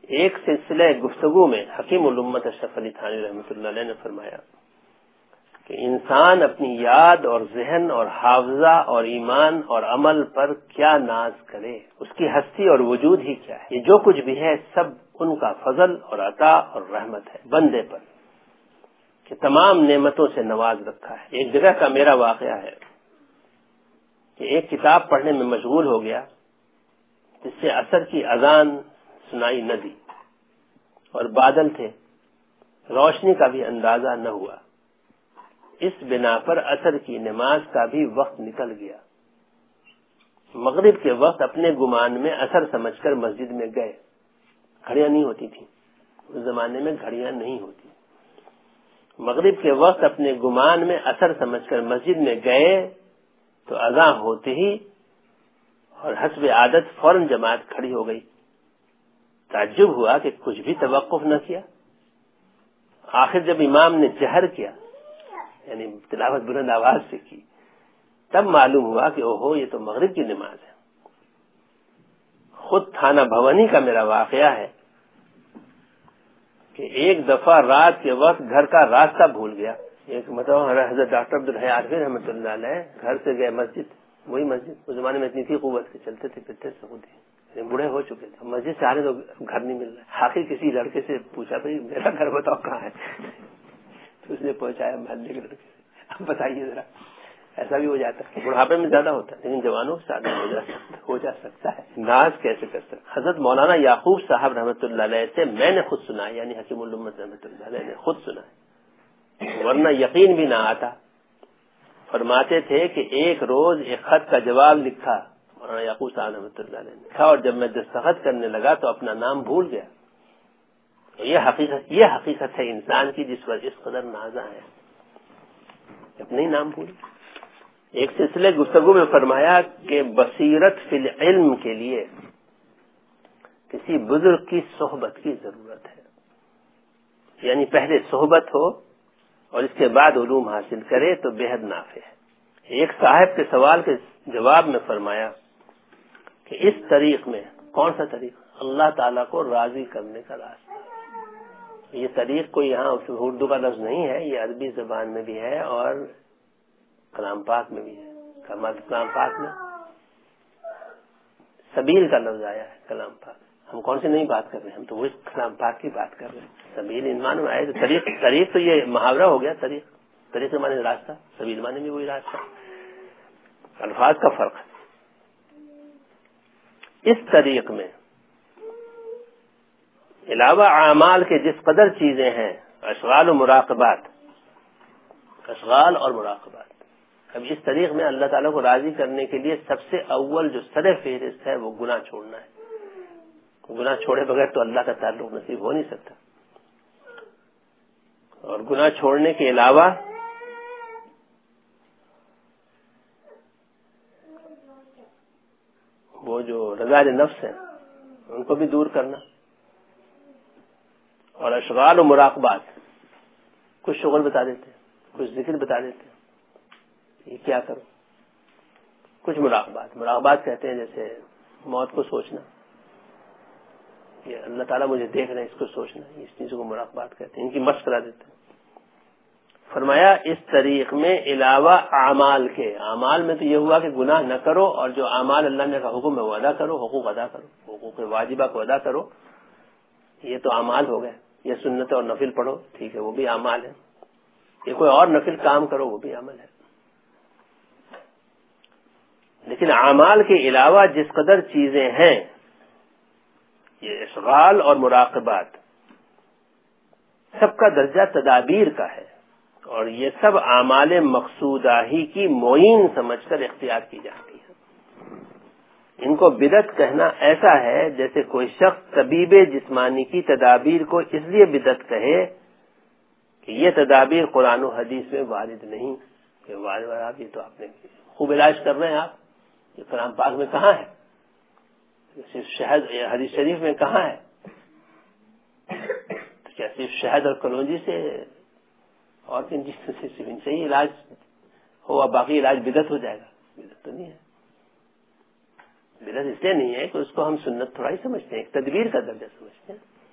ایک سلسلے گفتگو میں حکیم الامت اشرف علی تھانوی رحمۃ اللہ علیہ نے فرمایا کہ انسان اپنی یاد اور ذہن اور حافظہ اور ایمان اور عمل پر کیا ناز کرے، اس کی ہستی اور وجود ہی کیا ہے۔ یہ جو کچھ بھی ہے سب ان کا فضل اور عطا اور رحمت ہے بندے پر، کہ تمام نعمتوں سے نواز رکھا ہے۔ ایک جگہ کا میرا واقعہ ہے کہ ایک کتاب پڑھنے میں مشغول ہو گیا جس سے عصر کی اذان سنائی نہ دی، اور بادل تھے، روشنی کا بھی اندازہ نہ ہوا۔ اس بنا پر عصر کی نماز کا بھی وقت نکل گیا۔ مغرب کے وقت اپنے گمان میں عصر سمجھ کر مسجد میں گئے۔ گھڑیاں نہیں ہوتی تھیں اس زمانے میں، گھڑیاں نہیں ہوتی۔ مغرب کے وقت اپنے گمان میں عصر سمجھ کر مسجد میں گئے تو اذان ہوتے ہی اور حسب عادت فوراً جماعت کھڑی ہو گئی۔ تعجب ہوا کہ کچھ بھی توقف نہ کیا۔ آخر جب امام نے جہر کیا، یعنی تلاوت بلند آواز سے کی، تب معلوم ہوا کہ اوہو یہ تو مغرب کی نماز ہے۔ خود تھانہ بھوانی کا میرا واقعہ ہے کہ ایک دفعہ رات کے وقت گھر کا راستہ بھول گیا۔ ایک مطلب حضرت ڈاکٹر عبدالحی عارفی رحمۃ اللہ علیہ گھر سے گئے مسجد، وہی مسجد اس زمانے میں اتنی تھی قوت سے چلتے تھے پھرتے تھے، خود ہی بوڑھے ہو چکے تھے۔ مسجد سے آ رہے تو گھر نہیں مل رہا۔ آخر کسی لڑکے سے پوچھا بھائی میرا گھر بتاؤ کہاں ہے، تو اس نے پہنچایا محلے کے لڑکے سے۔ اب بتائیے ذرا، ایسا بھی ہو جاتا ہے، بڑھاپے میں زیادہ ہوتا ہے لیکن جوانوں سے زیادہ ہو جا سکتا ہے۔ ناز کیسے کر سکتا؟ حضرت مولانا یعقوب صاحب رحمۃ اللہ علیہ سے میں نے خود سنا، یعنی حکیم الامت رحمۃ اللہ علیہ نے خود سنا، ورنہ یقین بھی نہ آتا۔ فرماتے تھے کہ ایک روز ایک خط کا جواب لکھا مولانا یعقوب صاحب رحمۃ اللہ علیہ نے، اور جب میں دستخط کرنے لگا تو اپنا نام بھول گیا۔ یہ حقیقت ہے انسان کی جس پر اس قدر نازاں ہے، اپنے ہی نام بھول۔ ایک سلسلے گفتگو میں فرمایا کہ بصیرت فی العلم کے لیے کسی بزرگ کی صحبت کی ضرورت ہے، یعنی پہلے صحبت ہو اور اس کے بعد علوم حاصل کرے تو بے حد نافع ہے۔ ایک صاحب کے سوال کے جواب میں فرمایا کہ اس طریق میں، کون سا طریق؟ اللہ تعالیٰ کو راضی کرنے کا راستہ۔ یہ طریق کوئی یہاں اردو کا لفظ نہیں ہے، یہ عربی زبان میں بھی ہے اور کلام پاک میں بھی ہے۔ کلام پاک میں سبیل کا لفظ آیا ہے، کلام پاک۔ ہم کون سے نہیں بات کر رہے ہیں، ہم تو وہی کلام پاک کی بات کر رہے ہیں۔ سبیل ایمان میں آئے تو طریق تو یہ محاورہ ہو گیا، طریق کے معنی راستہ، سبیل معنی بھی وہی راستہ، الفاظ کا فرق ہے۔ اس طریق میں علاوہ اعمال کے جس قدر چیزیں ہیں، اشغال اور مراقبات، اب اس طریق میں اللہ تعالیٰ کو راضی کرنے کے لیے سب سے اول جو سر فہرست ہے وہ گناہ چھوڑنا ہے۔ گناہ چھوڑے بغیر تو اللہ کا تعلق نصیب ہو نہیں سکتا۔ اور گناہ چھوڑنے کے علاوہ وہ جو رذائل نفس ہیں ان کو بھی دور کرنا، اور اشغال و مراقبات، کچھ شغل بتا دیتے ہیں، کچھ ذکر بتا دیتے ہیں، یہ کیا کرو۔ کچھ مراقبات کہتے ہیں جیسے موت کو سوچنا، یہ اللہ تعالیٰ مجھے دیکھ رہے ہیں اس کو سوچنا، اس چیز کو مراقبات کہتے ہیں، ان کی مشق کرا دیتے ہیں۔ فرمایا اس طریق میں علاوہ اعمال کے، اعمال میں تو یہ ہوا کہ گناہ نہ کرو، اور جو اعمال اللہ نے کا حکم ہے وہ ادا کرو، حقوق ادا کرو، حقوق واجبہ کو ادا کرو، یہ تو اعمال ہو گئے۔ یہ سنت اور نفل پڑھو، ٹھیک ہے، وہ بھی اعمال ہے۔ یہ کوئی اور نفل کام کرو، وہ بھی عمل ہے۔ لیکن اعمال کے علاوہ جس قدر چیزیں ہیں، یہ اشغال اور مراقبات، سب کا درجہ تدابیر کا ہے، اور یہ سب اعمال مقصودہ ہی کی معین سمجھ کر اختیار کی جاتی ہے۔ ان کو بدعت کہنا ایسا ہے جیسے کوئی شخص طبیب جسمانی کی تدابیر کو اس لیے بدعت کہے کہ یہ تدابیر قرآن و حدیث میں وارد نہیں، کہ وارد، یہ تو آپ نے خوب علاج کر رہے ہیں آپ، یہ کلام پاک میں کہاں ہے؟ صرف شہد حدیث شریف میں کہاں ہے؟ تو کیا صرف شہد اور کلونجی سے اور کن چیزوں سے صرف ان سے ہی علاج ہو اور باقی علاج بدعت ہو جائے گا؟ بدعت تو نہیں ہے۔ بدعت اس لیے نہیں ہے کہ اس کو ہم سنت تھوڑا ہی سمجھتے ہیں، ایک تدبیر کا درجہ سمجھتے ہیں۔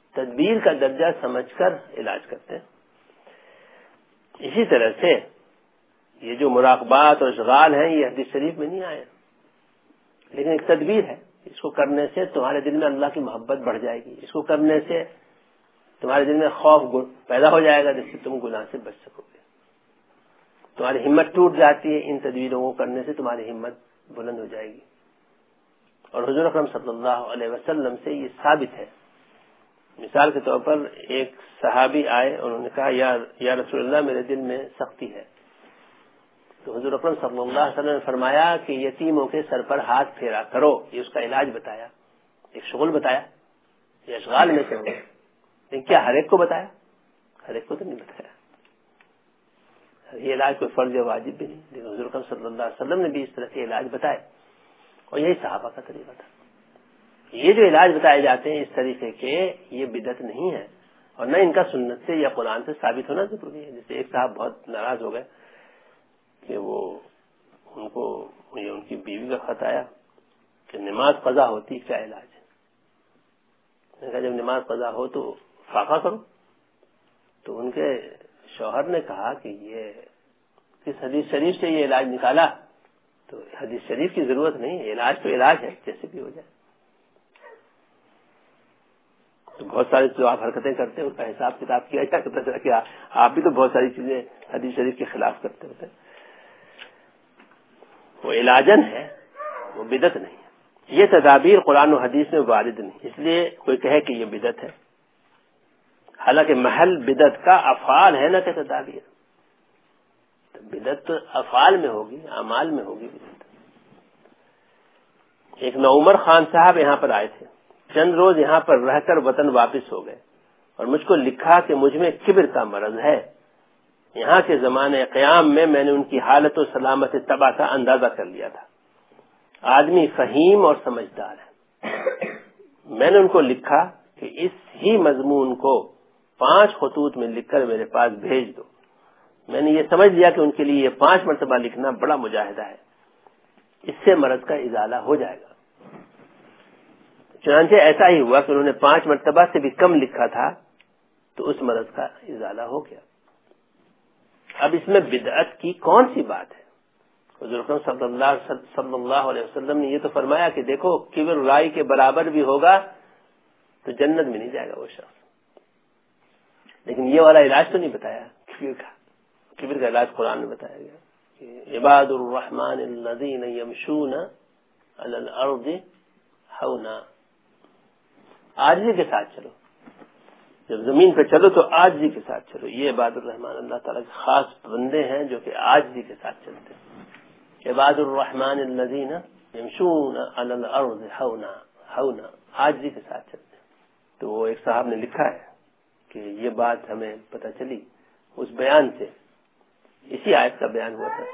تدبیر کا درجہ سمجھ کر علاج کرتے ہیں۔ اسی طرح سے یہ جو مراقبات اور اشغال ہیں یہ حدیث شریف میں نہیں آئے، لیکن ایک تدبیر ہے، اس کو کرنے سے تمہارے دل میں اللہ کی محبت بڑھ جائے گی، اس کو کرنے سے تمہارے دل میں خوف پیدا ہو جائے گا جس سے تم گناہ سے بچ سکو گے۔ تمہاری ہمت ٹوٹ جاتی ہے، ان تدبیروں کو کرنے سے تمہاری ہمت بلند ہو جائے گی، اور حضور اکرم صلی اللہ علیہ وسلم سے یہ ثابت ہے۔ مثال کے طور پر ایک صحابی آئے، انہوں نے کہا یا رسول اللہ میرے دل میں سختی ہے، تو حضور اکرم صلی اللہ علیہ وسلم نے فرمایا کہ یتیموں کے سر پر ہاتھ پھیرا کرو، یہ اس کا علاج بتایا، ایک شغل بتایا، یہ اشغال میں سے ہو، لیکن کیا ہر ایک کو بتایا؟ ہر ایک کو تو نہیں بتایا، یہ علاج کوئی فرض یا واجب بھی نہیں، لیکن حضور اکرم صلی اللہ علیہ وسلم نے بھی اس طرح کے علاج بتائے، اور یہی صحابہ کا طریقہ تھا۔ یہ جو علاج بتائے جاتے ہیں اس طریقے کے، یہ بدعت نہیں ہے، اور نہ ان کا سنت سے یا قرآن سے ثابت ہونا ضروری ہے۔ جیسے ایک صاحب بہت ناراض ہو گئے کہ ان کی بیوی کا خط آیا کہ نماز قضا ہوتی کیا علاج ہے؟ میں نے کہا جب نماز قضا ہو تو فاقہ کرو، تو ان کے شوہر نے کہا کہ یہ کس حدیث شریف سے یہ علاج نکالا؟ تو حدیث شریف کی ضرورت نہیں ہے، علاج تو علاج ہے، جیسے بھی ہو جائے۔ تو بہت ساری جو آپ حرکتیں کرتے ہیں اس کا حساب کتاب کیا جا کرتا ہے کہ آپ بھی تو بہت ساری چیزیں حدیث شریف کے خلاف کرتے ہوتے ہیں۔ وہ علاجن ہے، وہ بدعت نہیں ہے۔ یہ تدابیر قرآن و حدیث میں وارد نہیں، اس لیے کوئی کہے کہ یہ بدعت ہے، حالانکہ محل بدعت کا افعال ہے نہ کہ تدابیر۔ بدعت تو افعال میں ہوگی، اعمال میں ہوگی بدعت۔ ایک نوعمر خان صاحب یہاں پر آئے تھے، چند روز یہاں پر رہ کر وطن واپس ہو گئے، اور مجھ کو لکھا کہ مجھ میں کبر کا مرض ہے۔ یہاں کے زمانے قیام میں نے ان کی حالت و سلامت طبع کا اندازہ کر لیا تھا۔ آدمی فہیم اور سمجھدار ہے۔ میں نے ان کو لکھا کہ اس ہی مضمون کو 5 خطوط میں لکھ کر میرے پاس بھیج دو۔ میں نے یہ سمجھ لیا کہ ان کے لیے یہ 5 مرتبہ لکھنا بڑا مجاہدہ ہے، اس سے مرض کا ازالہ ہو جائے گا۔ چنانچہ ایسا ہی ہوا کہ انہوں نے 5 مرتبہ سے بھی کم لکھا تھا، تو اس مرض کا ازالہ ہو گیا۔ اب اس میں بدعت کی کون سی بات ہے؟ حضور اکرم صلی اللہ علیہ وسلم نے یہ تو فرمایا کہ دیکھو کبر رائی کے برابر بھی ہوگا تو جنت میں نہیں جائے گا وہ شخص، لیکن یہ والا علاج تو نہیں بتایا کبر کا۔ کبر کا علاج قرآن میں بتایا گیا کہ عباد الرحمن الذین یمشون علی الارض ہونا، عاجزی کے ساتھ چلو، جب زمین پہ چلو تو عاجزی کے ساتھ چلو۔ یہ عباد الرحمن اللہ تعالیٰ کے خاص بندے ہیں جو کہ عاجزی کے ساتھ چلتے ہیں۔ عباد الرحمن الذین یمشون علی الارض ہونا، ہونا، عاجزی کے ساتھ چلتے ہیں۔ تو وہ ایک صاحب نے لکھا ہے کہ یہ بات ہمیں پتہ چلی اس بیان سے، اسی آیت کا بیان ہوا تھا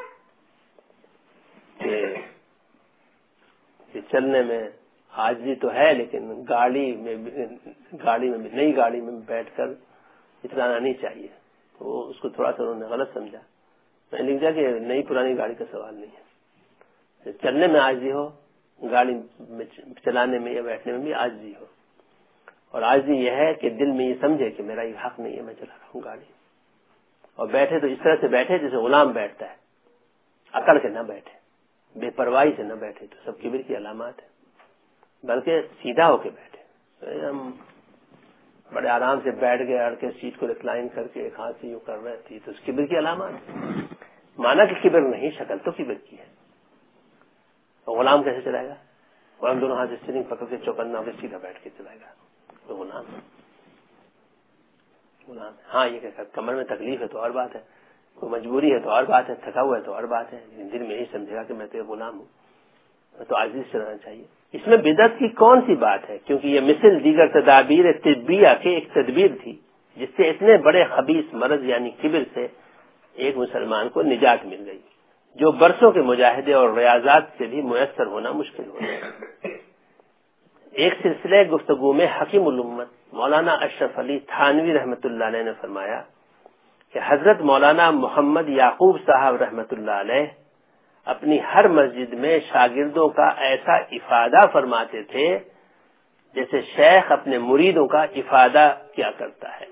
کہ چلنے میں عاجزی تو ہے، لیکن گاڑی میں نئی گاڑی میں بیٹھ کر اترانا نہیں چاہیے۔ تو اس کو تھوڑا سا انہوں نے غلط سمجھا۔ میں نے لکھا کہ نئی پرانی گاڑی کا سوال نہیں ہے، چلنے میں عاجزی ہو، گاڑی میں چلانے میں یا بیٹھنے میں بھی عاجزی ہو، اور عاجزی یہ ہے کہ دل میں یہ سمجھے کہ میرا یہ حق نہیں ہے، میں چلا رہا ہوں گاڑی، اور بیٹھے تو اس طرح سے بیٹھے جیسے غلام بیٹھتا ہے، اکڑ کے نہ بیٹھے، بے پرواہی سے نہ بیٹھے، تو سب کبر کی علامات ہے، بلکہ سیدھا ہو کے بیٹھے۔ ہم بڑے آرام سے بیٹھ گئے، اڑ کے سیٹ کو ریکلائن کر کے ایک ہاتھ سے یوں کر رہے تھے، تو اس کبر کی علامات ہے۔ مانا کہ کبر نہیں، شکل تو کبر کی ہے۔ غلام کیسے چلائے گا؟ غلام دونوں ہاتھ سے اسٹیئرنگ پکڑ کے چوکنا کے سیدھا بیٹھ کے چلائے گا، تو غلام ہاں یہ کہ کمر میں تکلیف ہے تو اور بات ہے، کوئی مجبوری ہے تو اور بات ہے، تھکا ہوا ہے تو اور بات ہے، لیکن دل میں یہی سمجھے گا کہ میں تو غلام ہوں، تو عاجزی سے رہنا چاہیے۔ اس میں بدعت کی کون سی بات ہے؟ کیونکہ یہ مثل دیگر تدابیر طبیہ کے ایک تدبیر تھی جس سے اتنے بڑے خبیث مرض یعنی کبر سے ایک مسلمان کو نجات مل گئی، جو برسوں کے مجاہدے اور ریاضات سے بھی میسر ہونا مشکل ہو گیا۔ ایک سلسلے گفتگو میں حکیم الامت مولانا اشرف علی تھانوی رحمۃ اللہ علیہ نے فرمایا کہ حضرت مولانا محمد یعقوب صاحب رحمۃ اللہ علیہ اپنی ہر مسجد میں شاگردوں کا ایسا افادہ فرماتے تھے جیسے شیخ اپنے مریدوں کا افادہ کیا کرتا ہے۔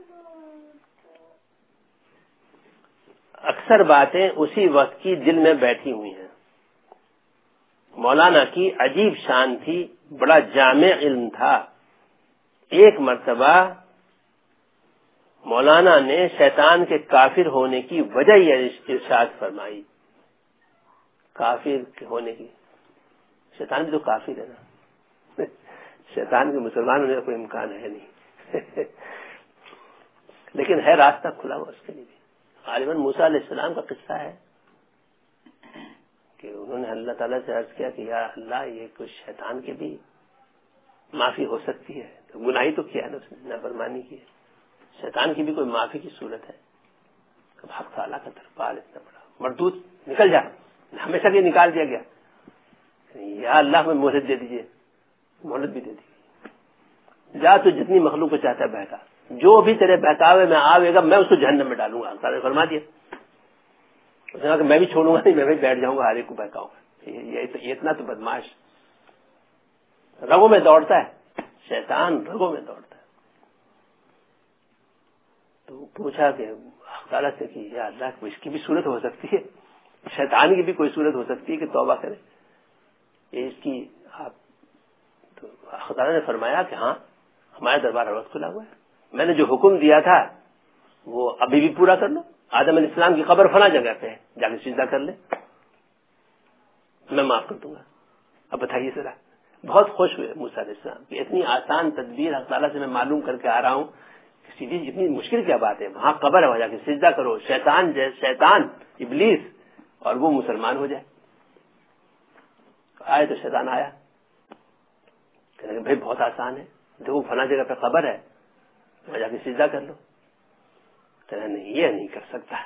اکثر باتیں اسی وقت کی دل میں بیٹھی ہوئی ہیں۔ مولانا کی عجیب شان تھی، بڑا جامع علم تھا۔ ایک مرتبہ مولانا نے شیطان کے کافر ہونے کی وجہ یہ ارشاد فرمائی۔ کافر ہونے کی، شیطان بھی تو کافر ہے نا، شیطان کے مسلمان ہونے کا کوئی امکان ہے نہیں، لیکن ہے راستہ کھلا ہوا اس کے لیے بھی۔ غالباً موسیٰ علیہ السلام کا قصہ ہے کہ انہوں نے اللہ تعالیٰ سے عرض کیا کہ یا اللہ، یہ کچھ شیطان کی بھی معافی ہو سکتی ہے، تو گناہی تو کیا ہے نا، اس نے نافرمانی کی ہے، شیطان کی بھی کوئی معافی کی صورت ہے؟ حق تعالیٰ کا دربار اتنا بڑا، مردود نکل جا، ہمیشہ کے نکال دیا گیا، یا اللہ میں مہلت دے دیجئے، مہلت بھی دے دی، جا تو جتنی مخلوق کو چاہتا ہے بہکا، جو بھی تیرے بہکاوے میں آئے گا میں اس کو جہنم میں ڈالوں گا۔ تعالیٰ نے فرما دیا، اس نے کہا کہ میں بھی چھوڑوں گا نہیں، میں بھی بیٹھ جاؤں گا، ہر ایک کو بہکاؤں گا۔ یہ اتنا تو بدماش رگوں میں دوڑتا ہے، شیطان رگوں میں دوڑتا ہے۔ تو پوچھا کہ تعالیٰ سے کہ یا اللہ، اس کی بھی صورت ہو سکتی ہے، شیطان کی بھی کوئی صورت ہو سکتی ہے کہ توبہ کرے؟ یہ اس کی آپ تو خدا نے فرمایا کہ ہاں، ہمارا دربار ہر وقت کھلا ہوا ہے، میں نے جو حکم دیا تھا وہ ابھی بھی پورا کر لو۔ آدم علیہ السلام کی قبر فلاں جگہ پہ ہے، جا کے سجدہ کر لے، میں معاف کر دوں گا۔ اب بتائیے ذرا، بہت خوش ہوئے موسیٰ علیہ السلام کہ اتنی آسان تدبیر اللہ تعالیٰ سے میں معلوم کر کے آ رہا ہوں، سیدھی اتنی مشکل کیا بات ہے، وہاں قبر ہے، وہاں جا کے سجدہ کرو، شیطان ابلیس اور وہ مسلمان ہو جائے۔ آئے تو شیطان آیا، کہنے کہ بھائی بہت آسان ہے، دیکھو فلاں جگہ پہ قبر ہے، وہاں جا کے سجدہ کر لو۔ کہنا نہیں، یہ نہیں کر سکتا،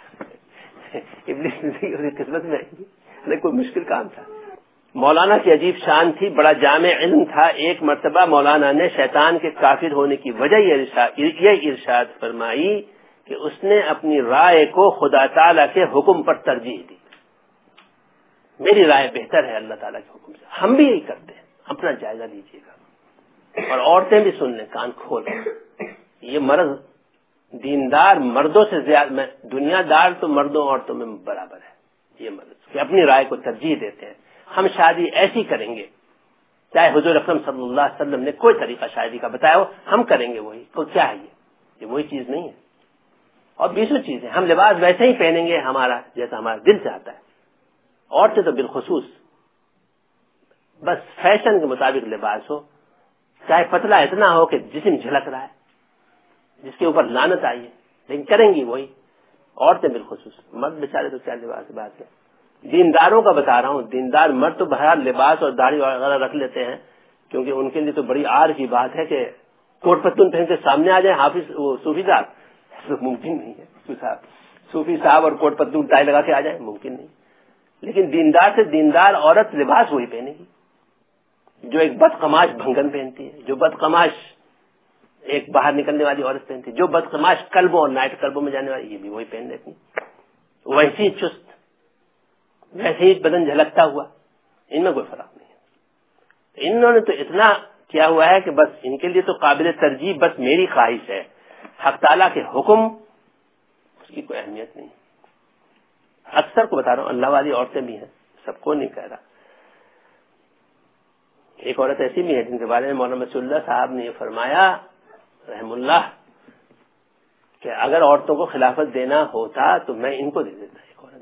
ابلیس قسمت میں نہیں، کوئی مشکل کام تھا۔ مولانا کی عجیب شان تھی، بڑا جامع علم تھا۔ ایک مرتبہ مولانا نے شیطان کے کافر ہونے کی وجہ یہ ارشاد فرمائی کہ اس نے اپنی رائے کو خدا تعالیٰ کے حکم پر ترجیح دی۔ میری رائے بہتر ہے اللہ تعالیٰ کے حکم سے۔ ہم بھی یہی کرتے ہیں، اپنا جائزہ لیجیے گا، اور عورتیں بھی سن لیں کان کھول۔ یہ مرض دیندار مردوں سے زیادہ، دنیا دار تو مردوں عورتوں میں برابر ہے، یہ مرض کہ اپنی رائے کو ترجیح دیتے ہیں۔ ہم شادی ایسی کریں گے، چاہے حضور اکرم صلی اللہ علیہ وسلم نے کوئی طریقہ شادی کا بتایا ہو، ہم کریں گے وہی۔ تو کیا ہے یہ وہی چیز نہیں ہے؟ اور 20 چیزیں، ہم لباس ویسے ہی پہنیں گے ہمارا جیسا ہمارا دل چاہتا ہے، عورتیں تو بالخصوص بس فیشن کے مطابق لباس ہو، چاہے پتلا اتنا ہو کہ جسم جھلک رہا ہے، جس کے اوپر لعنت آئی ہے، لیکن کریں گی وہی، عورتیں بالخصوص۔ مرد بیچارے تو کیا لباس بات ہے، دینداروں کا بتا رہا ہوں، دیندار مرد تو بہرحال لباس اور داڑھی وغیرہ رکھ لیتے ہیں، کیونکہ ان کے لیے تو بڑی عار کی بات ہے کہ کوٹ پتلون پہن کے سامنے آ جائے حافظ صوفی صاحب، ایسا ممکن نہیں ہے۔ صوفی صاحب اور کوٹ پتلون ٹائی لگا کے آ جائے، ممکن نہیں۔ لیکن دیندار سے دیندار عورت لباس وہی پہنے گی جو ایک بدقماش بھنگن پہنتی ہے، جو بدقماش ایک باہر نکلنے والی عورت پہنتی ہے، جو بدقماش کلبوں اور نائٹ کلبوں میں جانے والی، یہ بھی وہی پہن لیتی، ویسی چست، ویسے ہی بدن جھلکتا ہوا، ان میں کوئی فرق نہیں ہے۔ انہوں نے تو اتنا کیا ہوا ہے کہ بس ان کے لیے تو قابل ترجیح بس میری خواہش ہے، حق تعالیٰ کے حکم اس کی کوئی اہمیت نہیں۔ اکثر کو بتا رہا ہوں، اللہ والی عورتیں بھی ہیں، سب کو نہیں کہہ رہا۔ ایک عورت ایسی بھی ہے جن کے بارے میں مولانا مسعود اللہ صاحب نے یہ فرمایا رحم اللہ کہ اگر عورتوں کو خلافت دینا ہوتا تو میں ان کو دے دیتا۔ ایک عورت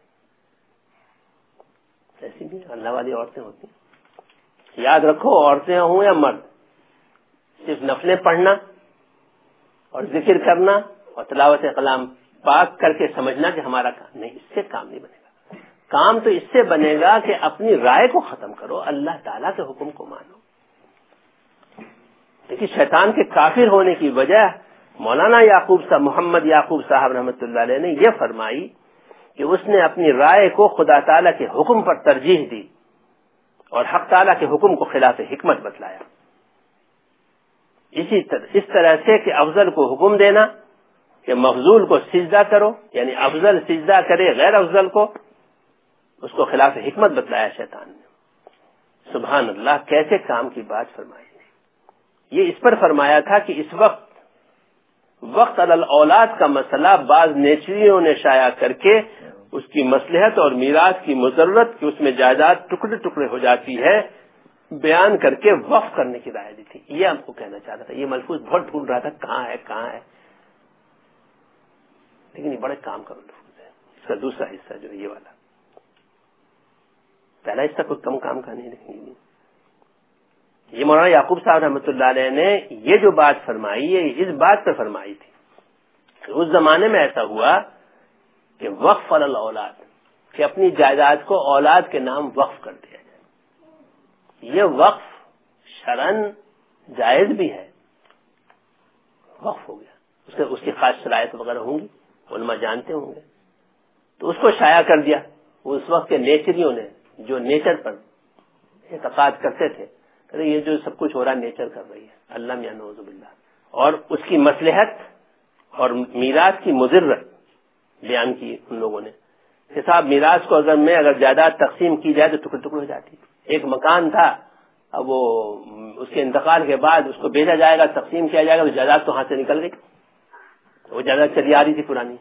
ایسی بھی اللہ والی عورتیں ہوتی ہیں۔ یاد رکھو، عورتیں ہوں یا مرد، صرف نفلیں پڑھنا اور ذکر کرنا اور تلاوت کلام پاک کر کے سمجھنا کہ ہمارا کام نہیں، اس سے کام نہیں بنے گا۔ کام تو اس سے بنے گا کہ اپنی رائے کو ختم کرو، اللہ تعالیٰ کے حکم کو مانو۔ دیکھیے، شیطان کے کافر ہونے کی وجہ مولانا محمد یعقوب صاحب رحمۃ اللہ علیہ نے یہ فرمائی کہ اس نے اپنی رائے کو خدا تعالیٰ کے حکم پر ترجیح دی اور حق تعالیٰ کے حکم کو خلاف حکمت بتلایا۔ اس طرح سے کہ افضل کو حکم دینا کہ مفضول کو سجدہ کرو، یعنی افضل سجدہ کرے غیر افضل کو، اس کو خلاف حکمت بتلایا شیطان نے۔ سبحان اللہ، کیسے کام کی بات فرمائی۔ یہ اس پر فرمایا تھا کہ اس وقت علی الاولاد کا مسئلہ بعض نیچریوں نے شائع کر کے اس کی مصلحت اور میراث کی مضرت کہ اس میں جائیداد ٹکڑے ٹکڑے ہو جاتی ہے بیان کر کے وقف کرنے کی رائے دی تھی. یہ ہم کو کہنا چاہتا تھا. یہ ملفوظ بہت ڈھونڈ رہا تھا کہاں ہے لیکن یہ بڑے کام کا ملفوظ ہے. اس کا دوسرا حصہ جو ہے یہ والا، پہلا حصہ کوئی کم کام کا نہیں. لیکن یہ مولانا یعقوب صاحب رحمۃ اللہ علیہ نے یہ جو بات فرمائی ہے اس بات پر فرمائی تھی کہ اس زمانے میں ایسا ہوا کہ وقف علی الاولاد، کہ اپنی جائیداد کو اولاد کے نام وقف کر دیا جائے. یہ وقف شرعاً جائز بھی ہے، وقف ہو گیا، اس کی خاص شرائط وغیرہ ہوں گی، علماء جانتے ہوں گے. تو اس کو شائع کر دیا اس وقت کے نیچریوں نے جو نیچر پر اعتقاد کرتے تھے کہ یہ جو سب کچھ ہو رہا ہے نیچر کر رہی ہے، اللہ میاں نعوذ باللہ، اور اس کی مصلحت اور میراث کی مضرت بیان کی ان لوگوں نے. حساب میراث کو اگر جائیداد تقسیم کی جائے تو ٹکڑے ٹکڑے ہو جاتی. ایک مکان تھا، اب وہ اس کے انتقال کے بعد اس کو بیچا جائے گا، تقسیم کیا جائے گا، تو جائیداد تو ہاتھ سے نکل گئی، وہ جائیداد چلی آ رہی تھی پرانی.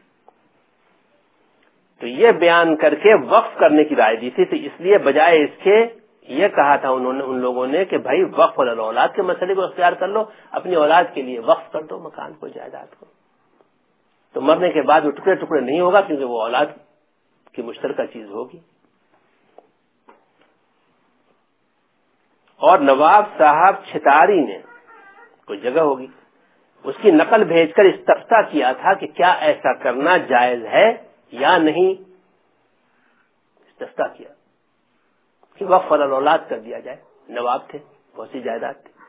تو یہ بیان کر کے وقف کرنے کی رائے دی تھی. تو اس لیے بجائے اس کے یہ کہا تھا ان لوگوں نے کہ بھائی وقف علی الاولاد کے مسئلے کو اختیار کر لو، اپنی اولاد کے لیے وقف کر دو مکان کو، جائیداد کو. تو مرنے کے بعد وہ ٹکڑے ٹکڑے نہیں ہوگا کیونکہ وہ اولاد کی مشترکہ چیز ہوگی. اور نواب صاحب چھتاری نے کوئی جگہ ہوگی اس کی نقل بھیج کر استفتاء کیا تھا کہ کیا ایسا کرنا جائز ہے یا نہیں. استفتاء کیا کہ وقف علی الاولاد کر دیا جائے. نواب تھے، بہت سی جائیداد تھی.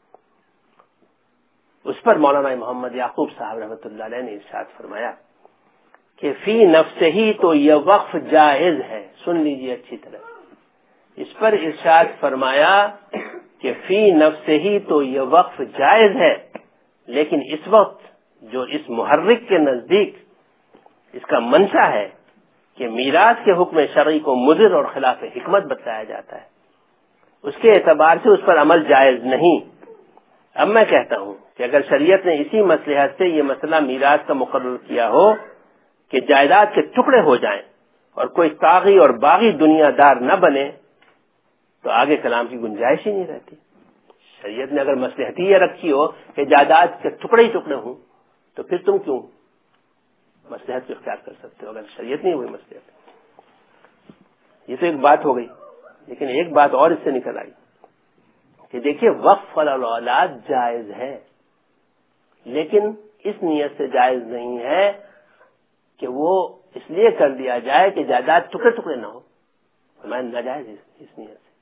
اس پر مولانا محمد یعقوب صاحب رحمۃ اللہ علیہ نے ارشاد فرمایا کہ فی نفسہ ہی تو یہ وقف جائز ہے. سن لیجیے اچھی طرح. اس پر ارشاد فرمایا کہ فی نفسہ ہی تو یہ وقف جائز ہے، لیکن اس وقت جو اس محرک کے نزدیک اس کا منشا ہے کہ میراث کے حکم شرعی کو مضر اور خلاف حکمت بتایا جاتا ہے، اس کے اعتبار سے اس پر عمل جائز نہیں. اب میں کہتا ہوں کہ اگر شریعت نے اسی مصلحت سے یہ مسئلہ میراث کا مقرر کیا ہو کہ جائیداد کے ٹکڑے ہو جائیں اور کوئی طاغی اور باغی دنیا دار نہ بنے تو آگے کلام کی گنجائش ہی نہیں رہتی. شریعت نے اگر مصلحت ہی یہ رکھی ہو کہ جائیداد کے ٹکڑے ہی ٹکڑے ہوں تو پھر تم کیوں مصلحت کو اختیار کر سکتے ہو اگر شریعت نہیں ہوئی مصلحت. یہ تو ایک بات ہو گئی، لیکن ایک بات اور اس سے نکل آئی کہ دیکھیے وقف علی الاولاد جائز ہے، لیکن اس نیت سے جائز نہیں ہے کہ وہ اس لیے کر دیا جائے کہ جائیداد ٹکڑے ٹکڑے نہ ہو. ہمارے ناجائز اس نیت سے.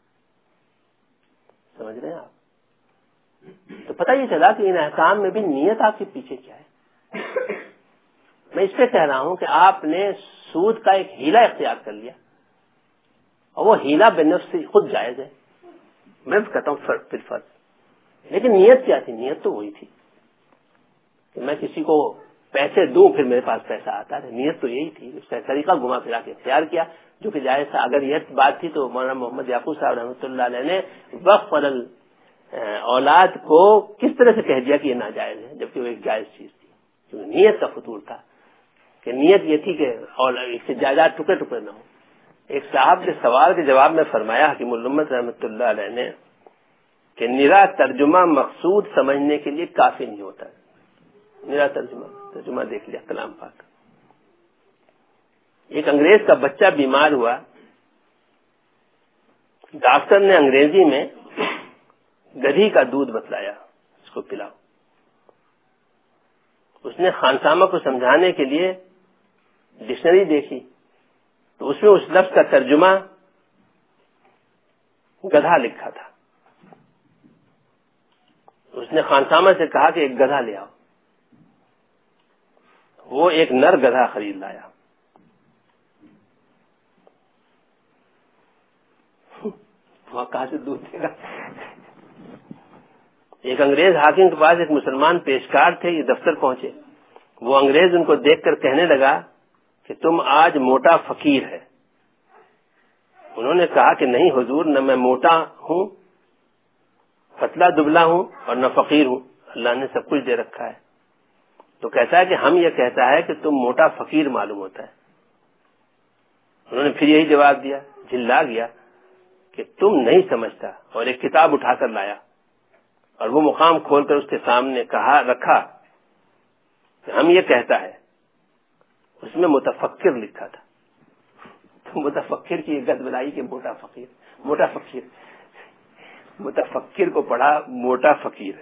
سمجھ رہے ہیں آپ؟ تو پتہ یہ چلا کہ ان احکام میں بھی نیت آپ کے پیچھے کیا ہے. میں اس پہ کہہ رہا ہوں کہ آپ نے سود کا ایک ہیلا اختیار کر لیا اور وہ ہیلا بنفس سے خود جائز ہے. میں کہتا ہوں فرض، لیکن نیت کیا تھی؟ نیت تو وہی تھی کہ میں کسی کو پیسے دوں پھر میرے پاس پیسہ آتا ہے. نیت تو یہی تھی. اس کا طریقہ گھما پھرا کے اختیار کیا جو کہ جائز تھا. اگر یہ بات تھی تو مولانا محمد یعقوب صاحب رحمۃ اللہ علیہ نے وقف علی اولاد کو کس طرح سے کہہ دیا کہ یہ ناجائز ہے جبکہ وہ ایک جائز چیز تھی. کیونکہ نیت کا فطور تھا کہ نیت یہ تھی کہ اس سے جائیداد ٹکڑے ٹکڑے نہ ہو. ایک صاحب کے سوال کے جواب میں فرمایا حکیم الامت رحمۃ اللہ علیہ نے کہ نرا ترجمہ مقصود سمجھنے کے لیے کافی نہیں ہوتا. نرا ترجمہ دیکھ لیا کلام پاک. ایک انگریز کا بچہ بیمار ہوا، ڈاکٹر نے انگریزی میں گدھی کا دودھ بتلایا اس کو پلاؤ. اس نے خانسامہ کو سمجھانے کے لیے ڈکشنری دیکھی تو اس میں اس لفظ کا ترجمہ گدھا لکھا تھا. اس نے خانسامہ سے کہا کہ ایک گدھا لے آؤ. وہ ایک نر گدھا خرید لایا. وہاں کہاں سے دودھ دے گا؟ ایک انگریز حاکم کے پاس ایک مسلمان پیشکار تھے، یہ دفتر پہنچے. وہ انگریز ان کو دیکھ کر کہنے لگا کہ تم آج موٹا فقیر ہے. انہوں نے کہا کہ نہیں حضور، نہ میں موٹا ہوں پتلا دبلا ہوں اور نہ فقیر ہوں، اللہ نے سب کچھ دے رکھا ہے. تو کہتا ہے کہ ہم یہ کہتا ہے کہ تم موٹا فقیر معلوم ہوتا ہے. انہوں نے پھر یہی جواب دیا، جھلا گیا کہ تم نہیں سمجھتا، اور ایک کتاب اٹھا کر لایا اور وہ مقام کھول کر اس کے سامنے رکھا کہ ہم یہ کہتا ہے. اس میں متفکر لکھا تھا. تو متفکر کی گد بلائی کہ موٹا فقیر، متفکر کو پڑھا موٹا فقیر.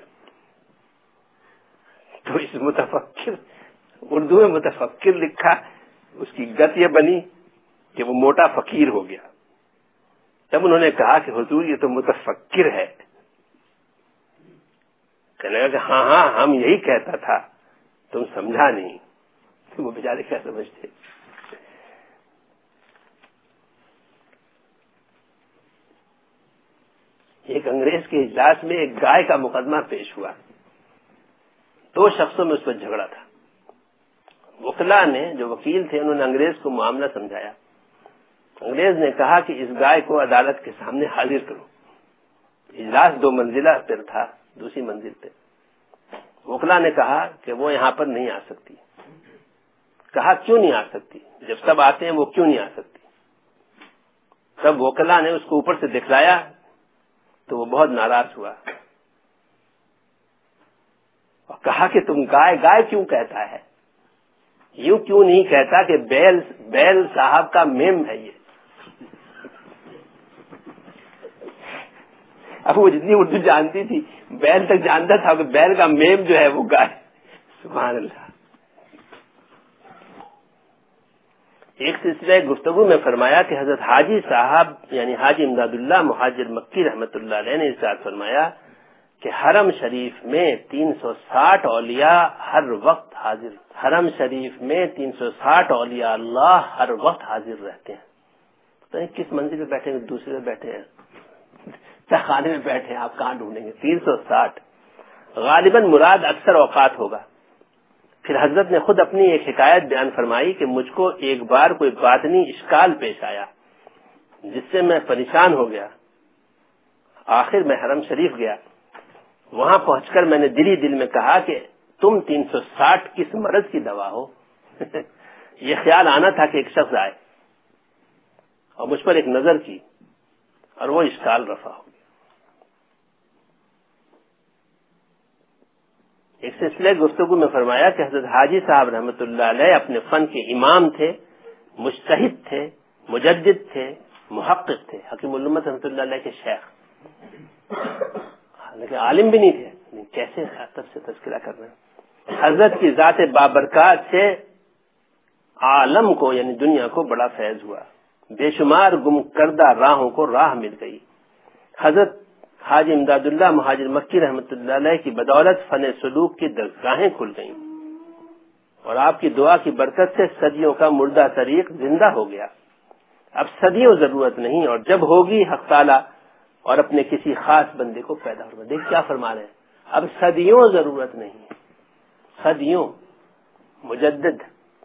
تو اس متفکر، اردو میں متفکر لکھا، اس کی گت یہ بنی کہ وہ موٹا فقیر ہو گیا. تب انہوں نے کہا کہ حضور یہ تو متفکر ہے. کہنے لگا کہ ہاں ہم یہی کہتا تھا، تم سمجھا نہیں. وہ بیچارے کیا سمجھتے. ایک انگریز کے اجلاس میں ایک گائے کا مقدمہ پیش ہوا. 2 شخصوں میں اس پر جھگڑا تھا. وکلا نے، جو وکیل تھے، انہوں نے انگریز کو معاملہ سمجھایا. انگریز نے کہا کہ اس گائے کو عدالت کے سامنے حاضر کرو. اجلاس 2 منزلہ پر تھا، دوسری منزل پہ. وکلا نے کہا کہ وہ یہاں پر نہیں آ سکتی. کہا کیوں نہیں آ سکتی؟ جب سب آتے ہیں وہ کیوں نہیں آ سکتی؟ تب وکلا نے اس کو اوپر سے دکھلایا تو وہ بہت ناراض ہوا اور کہا کہ تم گائے کیوں کہتا ہے؟ یوں کیوں نہیں کہتا کہ بیل صاحب کا میم ہے یہ؟ اب وہ جتنی اردو جانتی تھی، بیل تک جانتا تھا کہ بیل کا میم جو ہے وہ گائے. سبحان اللہ. ایک سلسلہ گفتگو میں فرمایا کہ حضرت حاجی صاحب یعنی حاجی امداد اللہ مہاجر مکی رحمت اللہ علیہ نے ارشاد فرمایا کہ حرم شریف میں 360 اولیاء ہر وقت حاضر. حرم شریف میں 360 اولیاء اللہ ہر وقت حاضر رہتے ہیں. پتہ نہیں کس منزل پہ بیٹھے ہیں، دوسرے پہ بیٹھے ہیں، کیا خانے میں بیٹھے ہیں، آپ کہاں ڈھونڈیں گے؟ 360 غالباً مراد اکثر اوقات ہوگا. پھر حضرت نے خود اپنی ایک حکایت بیان فرمائی کہ مجھ کو ایک بار کوئی باطنی اشکال پیش آیا جس سے میں پریشان ہو گیا. آخر میں حرم شریف گیا. وہاں پہنچ کر میں نے دل میں کہا کہ تم 360 کس مرض کی دوا ہو؟ یہ خیال آنا تھا کہ ایک شخص آئے اور مجھ پر ایک نظر کی اور وہ اشکال رفع ہو گیا. ایک سلسلہ گفتگو میں فرمایا کہ حضرت حاجی صاحب رحمت اللہ علیہ اپنے فن کے امام تھے، مجتہد تھے، مجدد تھے، محقق تھے. حکیم الامت رحمت اللہ علیہ کے شیخ، حالانکہ عالم بھی نہیں تھے. کیسے ادب سے تذکرہ کر رہے ہیں. حضرت کی ذات بابرکات سے عالم کو یعنی دنیا کو بڑا فیض ہوا. بے شمار گم کردہ راہوں کو راہ مل گئی. حضرت حاجی امداد اللہ مہاجر مکی رحمت اللہ علیہ کی بدولت فن سلوک کی درگاہیں کھل گئیں اور آپ کی دعا کی برکت سے صدیوں کا مردہ طریق زندہ ہو گیا. اب صدیوں ضرورت نہیں، اور جب ہوگی حق تعالی اور اپنے کسی خاص بندے کو پیدا ہوگا. دیکھ کیا فرما رہے ہیں، اب صدیوں ضرورت نہیں، صدیوں. مجدد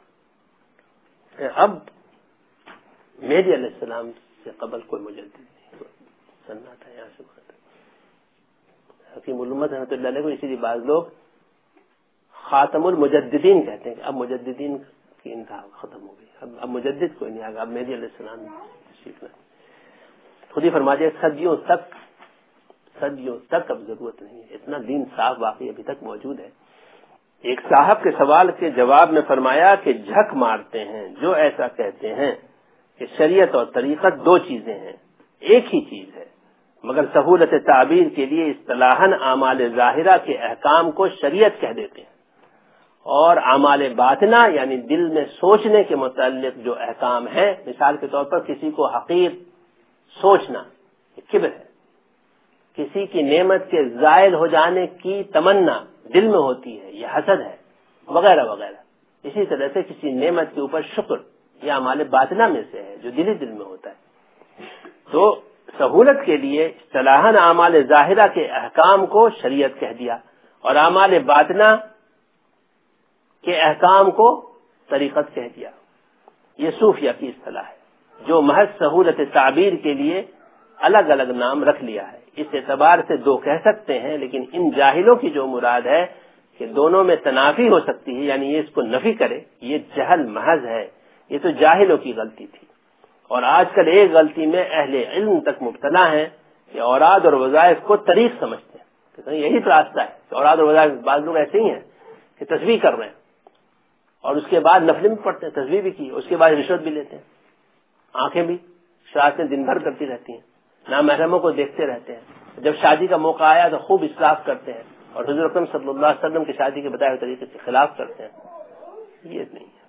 اب مہدی علیہ السلام سے قبل کوئی مجدد نہیں. سننا تھا یہاں سے. حکیم الامت رحمۃ اللہ علیہ کو اسی لیے بعض لوگ خاتم المجددین کہتے ہیں کہ اب مجددین کی انتہا ختم ہو گئی، اب مجدد کوئی نہیں آگا، اب مہدی علیہ السلام سیکھنا. خود ہی فرما دیا صدیوں تک اب ضرورت نہیں ہے. اتنا دین صاف واقعی ابھی تک موجود ہے. ایک صاحب کے سوال کے جواب میں فرمایا کہ جھک مارتے ہیں جو ایسا کہتے ہیں کہ شریعت اور طریقت 2 چیزیں ہیں، ایک ہی چیز ہے، مگر سہولت تعبیر کے لیے اصطلاحاً اعمال ظاہرہ کے احکام کو شریعت کہہ دیتے ہیں، اور اعمال باطنہ یعنی دل میں سوچنے کے متعلق جو احکام ہیں، مثال کے طور پر کسی کو حقیر سوچنا یہ کبر ہے، کسی کی نعمت کے زائل ہو جانے کی تمنا دل میں ہوتی ہے یہ حسد ہے، وغیرہ وغیرہ. اسی طرح سے کسی نعمت کے اوپر شکر یہ اعمال باطنہ میں سے ہے جو دل میں ہوتا ہے. تو سہولت کے لیے اصطلاحاً اعمال ظاہرہ کے احکام کو شریعت کہہ دیا اور اعمال باطنہ کے احکام کو طریقت کہہ دیا. یہ صوفیہ کی اصطلاح ہے جو محض سہولت تعبیر کے لیے الگ الگ نام رکھ لیا ہے. اس اعتبار سے دو کہہ سکتے ہیں، لیکن ان جاہلوں کی جو مراد ہے کہ دونوں میں تنافی ہو سکتی ہے، یعنی یہ اس کو نفی کرے، یہ جہل محض ہے، یہ تو جاہلوں کی غلطی تھی۔ اور آج کل ایک غلطی میں اہل علم تک مبتلا ہیں کہ اوراد اور وظائف کو طریق سمجھتے ہیں کہ یہی تو راستہ ہے کہ اوراد اور وظائف، بعض لوگ ایسے ہی ہیں کہ تسبیح کر رہے ہیں اور اس کے بعد نفل بھی پڑھتے ہیں، تسبیح بھی کی، اس کے بعد رشوت بھی لیتے ہیں، آنکھیں بھی شرارتیں دن بھر کرتی رہتی ہیں، نامحرموں کو دیکھتے رہتے ہیں، جب شادی کا موقع آیا تو خوب اصلاف کرتے ہیں اور حضور اکرم صلی اللہ علیہ وسلم کی شادی کے بتائے ہوئے طریقے سے خلاف کرتے ہیں۔ یہ نہیں ہے،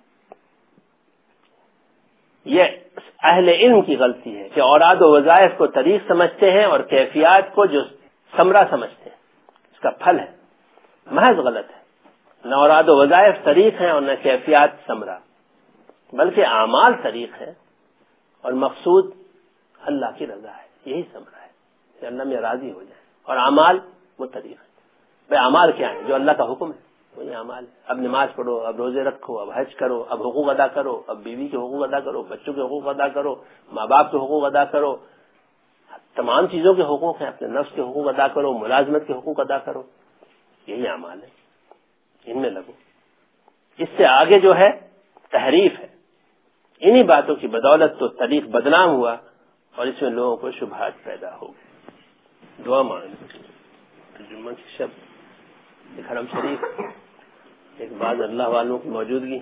یہ اہل علم کی غلطی ہے کہ اوراد و وظائف کو طریق سمجھتے ہیں اور کیفیات کو جو ثمرہ سمجھتے ہیں، اس کا پھل ہے، محض غلط ہے۔ نہ اوراد و وظائف طریق ہیں اور نہ کیفیات ثمرہ، بلکہ اعمال طریق ہے اور مقصود اللہ کی رضا ہے، یہی ثمرہ ہے کہ اللہ میں راضی ہو جائے، اور اعمال وہ طریق ہے۔ بھائی اعمال کیا ہے؟ جو اللہ کا حکم ہے وہی اعمال ہے۔ اب نماز پڑھو، اب روزے رکھو، اب حج کرو، اب حقوق ادا کرو، اب بیوی کے حقوق ادا کرو، بچوں کے حقوق ادا کرو، ماں باپ کے حقوق ادا کرو، تمام چیزوں کے حقوق ہیں، اپنے نفس کے حقوق ادا کرو، ملازمت کے حقوق ادا کرو، یہی اعمال ہے، ان میں لگو۔ اس سے آگے جو ہے تحریف ہے، انہی باتوں کی بدولت تو طریق بدنام ہوا اور اس میں لوگوں کو شبہات پیدا ہو گئی۔ دعا مانگیں، جمعہ کی شب ایک حرم شریف، ایک بعض اللہ والوں کی موجودگی،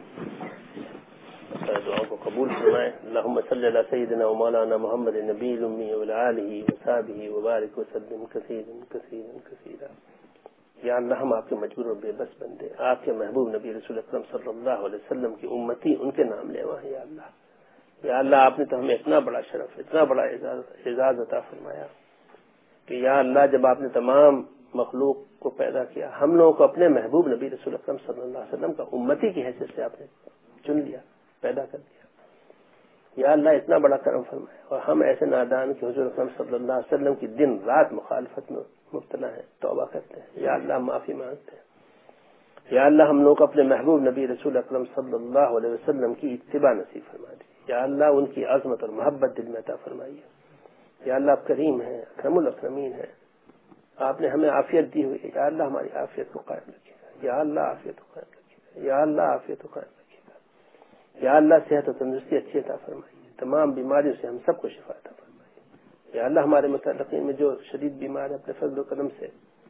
دعاؤں کو قبول فرمائے۔ اللہم صلی علی سیدنا و مولانا محمد نبی الامی وعلی آلہ وصحبہ وبارک وسلم کثیرا کثیرا کثیرا۔ یا اللہ، ہم آپ کے مجبور اور بے بس بندے، آپ کے محبوب نبی رسول اکرم صلی اللہ علیہ وسلم کی امتی، ان کے نام لیوا ہیں۔ یا اللہ، یا اللہ، آپ نے تو ہمیں اتنا بڑا شرف، اتنا بڑا اعزاز عطا فرمایا کہ یا اللہ، جب آپ نے تمام مخلوق کو پیدا کیا، ہم لوگوں کو اپنے محبوب نبی رسول اکرم صلی اللہ علیہ وسلم کا امتی کی حیثیت سے آپ نے چن لیا، پیدا کر دیا۔ یا اللہ، اتنا بڑا کرم فرمایا، اور ہم ایسے نادان کہ حضور اکرم صلی اللہ علیہ وسلم کی دن رات مخالفت میں مبتلا ہیں، توبہ کرتے ہیں۔ یا اللہ، معافی مانگتے ہیں۔ یا اللہ، ہم لوگ اپنے محبوب نبی رسول اکرم صلی اللہ علیہ وسلم کی اتباع نصیب فرما دی۔ یا اللہ، ان کی عظمت اور محبت دل میں عطا فرمائیے۔ یا اللہ، آپ کریم ہیں، اکرم الاکرمین ہیں، آپ نے ہمیں عافیت دی ہوئی ہے۔ یا اللہ، ہماری عافیت کو قائم رکھیے گا۔ یا اللہ، عافیت کو قائم رکھیے گا۔ یا اللہ، عافیت کو قائم رکھیے گا۔ یا اللہ، صحت و تندرستی اچھی عطا فرمائیے، تمام بیماریوں سے ہم سب کو شفا عطا فرمائیے۔ یا اللہ، ہمارے متعلقین میں جو شدید بیمار ہے، اپنے فضل و کرم سے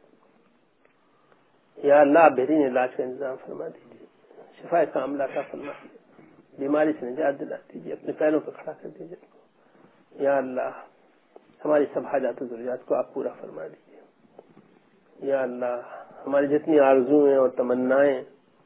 یا اللہ، آپ بہترین علاج کا انتظام فرما دیجیے، شفا کاملہ عطا فرمائیے، بیماری سے نجات دلا دیجیے، اپنے پیروں پر کھڑا کر دیجیے۔ یا اللہ، ہماری سب حاجات و ضروریات کو آپ پورا فرما دیجیے۔ یا اللہ، ہماری جتنی آرزویں اور تمنائیں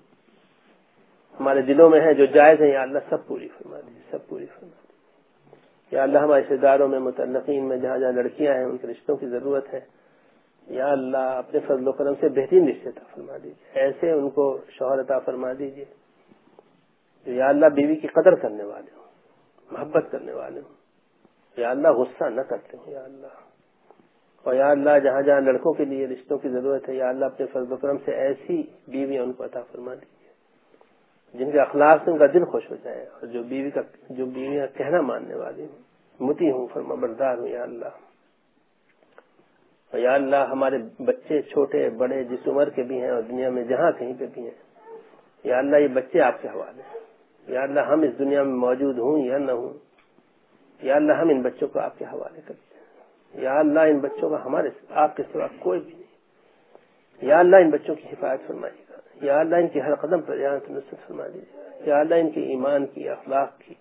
ہمارے دلوں میں ہیں جو جائز ہیں، یا اللہ سب پوری فرما دیجیے، سب پوری فرما دیجیے۔ یا اللہ، ہمارے رشتہ داروں میں، متعلقین میں جہاں جہاں لڑکیاں ہیں، ان کے رشتوں کی ضرورت ہے، یا اللہ اپنے فضل و کرم سے بہترین رشتے عطا فرما دیجیے، ایسے ان کو شوہر عطا فرما دیجیے یا اللہ بیوی کی قدر کرنے والے ہوں، محبت کرنے والے ہوں، یا اللہ غصہ نہ کرتے ہوں، یا اللہ۔ اور یا اللہ، جہاں جہاں لڑکوں کے لیے رشتوں کی ضرورت ہے، یا اللہ اپنے فضل و کرم سے ایسی بیویاں ان کو عطا فرما دیجیے جن کے اخلاق سے ان کا دل خوش ہو جائے، اور جو بیویاں کہنا ماننے والی ہوں، مطیع ہوں، فرما بردار ہوں، یا اللہ۔ اور یا اللہ، ہمارے بچے چھوٹے بڑے جس عمر کے بھی ہیں اور دنیا میں جہاں کہیں پہ بھی ہیں، یا اللہ یہ بچے آپ کے حوالے ہیں۔ یا اللہ، ہم اس دنیا میں موجود ہوں یا نہ ہوں، یا اللہ ہم ان بچوں کو آپ کے حوالے کرتے ہیں۔ یا اللہ، ان بچوں کا ہمارے آپ کے سوا کوئی بھی نہیں، یا اللہ ان بچوں کی حفاظت فرمائیے گا، یا اللہ ان کی ہر قدم پر رعایت نصرت فرما دیجیے گا، یا اللہ ان کے ایمان کی، اخلاق کی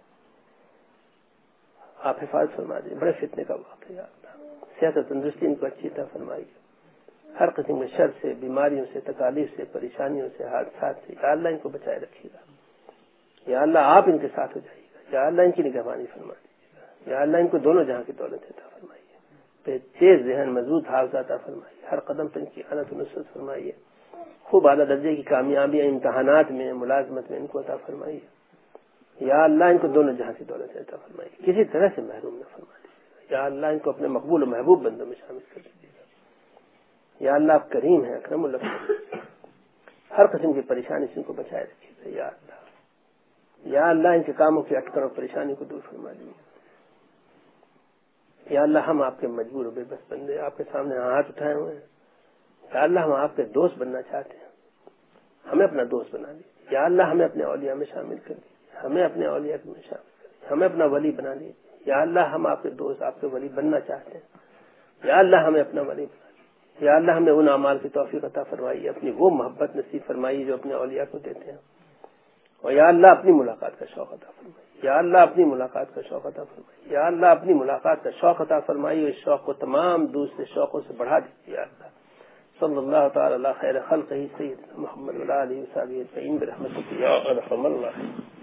آپ حفاظت فرما دیجیے۔ بڑے فتنے کا وقت ہے، یا اللہ صحت و تندرستی ان کو اچھی طرح فرمائیے، ہر قسم کے شر سے، بیماریوں سے، تکالیف سے، پریشانیوں سے، حادثات سے، یا اللہ ان کو بچائے رکھیے گا، یا اللہ آپ ان کے ساتھ ہو جائیے گا، یا اللہ ان کی نگہبانی فرما دیجیے گا، یا اللہ ان کو دونوں جہاں کی دولت عطا فرمائیے، پہ تیز ذہن، مضبوط حافظہ عطا فرمائیے، ہر قدم پر ان کی عنایت و نصرت فرمائیے، خوب اعلیٰ درجے کی کامیابیاں امتحانات میں، ملازمت میں ان کو عطا فرمائیے، یا اللہ ان کو دونوں جہاں کی دولت عطا فرمائیے، کسی طرح سے محروم نہ فرما دیجیے گا، یا اللہ ان کو اپنے مقبول و محبوب بندوں میں شامل کر دیجیے گا، یا اللہ آپ کریم ہیں، اکرم الاکرمین، ہر قسم کی پریشانی سے ان کو بچائے رکھیے گا، یا اللہ، یا اللہ ان کے کاموں کی اٹکن اور پریشانی کو دور فرما دیجیے، یا اللہ ہم آپ کے مجبور و بے بس بندے آپ کے سامنے ہاتھ اٹھائے ہوئے ہیں، یا اللہ ہم آپ کے دوست بننا چاہتے ہیں، ہمیں اپنا دوست بنا دیجیے، یا اللہ ہمیں اپنے اولیاء میں شامل کر دیجیے، ہمیں اپنے اولیاء میں شامل کر دیجیے، ہمیں اپنا ولی بنا دیجیے، یا اللہ ہم آپ کے دوست آپ کے ولی بننا چاہتے ہیں، یا اللہ ہمیں اپنا ولی بنا دیجیے، یا اللہ ہمیں ان اعمال کی توفیق عطا فرمائیے، اپنی وہ محبت نصیب فرمائیے جو اپنے اولیاء کو دیتے ہیں، اور یا اللہ اپنی ملاقات کا شوق عطا فرمائیے، یا اللہ اپنی ملاقات کا شوق عطا فرمائیے، یا اللہ اپنی ملاقات کا شوق عطا فرمائیے، اس شوق کو تمام دوسرے شوقوں سے بڑھا دیجیے یا اللہ۔ صلی اللہ تعالی علی خیر خلقہ سیدنا محمد وعلی آلہ وصحبہ اجمعین برحمتک یا ارحم الراحمین۔